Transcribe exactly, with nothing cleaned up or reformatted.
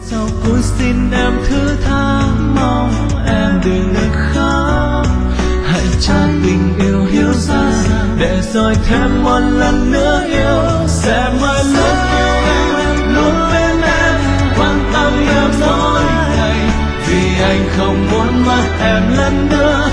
sau cuối xin em thứ tha, mong em đừng khóc. Hãy cho tình yêu hiểu ra, để rồi thêm một lần nữa yêu. Sẽ mãi luôn yêu em, luôn bên em, quan tâm em mỗi ngày. Vì anh không muốn mất em lần nữa.